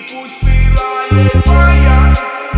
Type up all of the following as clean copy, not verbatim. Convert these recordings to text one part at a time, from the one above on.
пусть пылает твоя.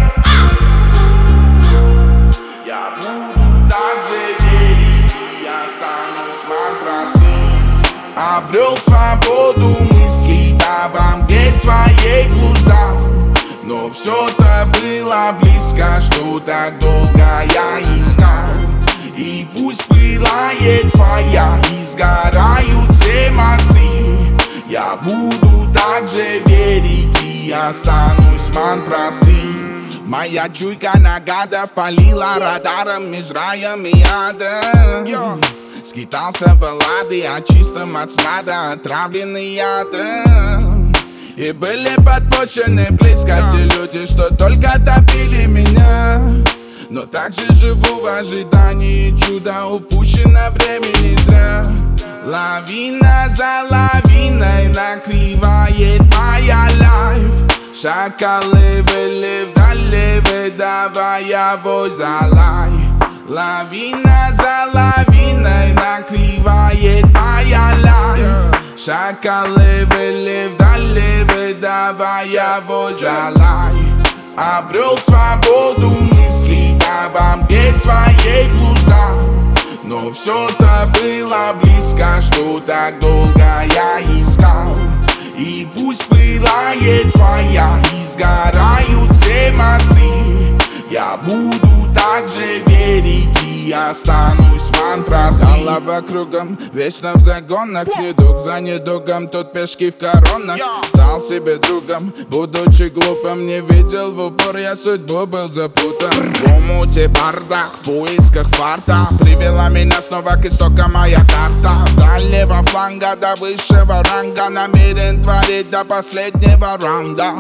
Я буду так же верить и останусь простым. Обрел свободу мыслей, табам, где своей блуждал. Но все-то было близко, что так долго я искал. И пусть пылает твоя, и сгорают все мосты. Я буду так же верить и останусь простым. Моя чуйка на гадов палила радаром меж раем и адом. Скитался баллады о чистом от смрада, отравленный ядом. И были подпущены близко те люди, что только топили меня. Но также живу в ожидании чуда, упущено времени зря. Лавина за лавиной накрывает моя лайф. Шакалы были вдали, выдавая вой за лай. Лавина за лавиной накрывает моя лайф. Шакалы были вдали, выдавая вой за лай. Обрел свободу мыслей, табам, где своей блуждал. Но все-то было близко, что так долго я искал. И пусть пылает твоя, и сгорают все мосты. Я буду так же верить и останусь простым. Голова кругом, вечно в загонах, недуг за недугом, тут пешки в коронах. Стал себе другом, будучи глупым, не видел в упор, я судьбу был запутан. В умуте бардак, в поисках фарта привела меня снова к истокам моя карта. С дальнего фланга до высшего ранга намерен творить до последнего раунда.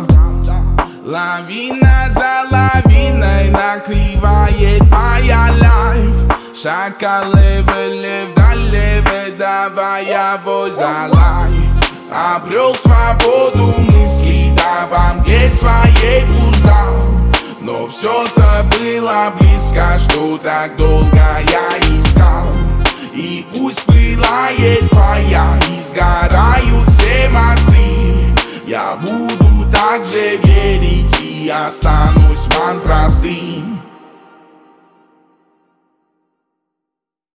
Лавина за лавиной накрывает моя лайф. Шакалы были вдали, выдавая вой за лай. Обрел свободу мыслей, табам, где своей блуждал. Но все-то было близко, что так долго я искал. И пусть пылает твоя, и сгорают все мосты. Я буду так же верить и останусь простым.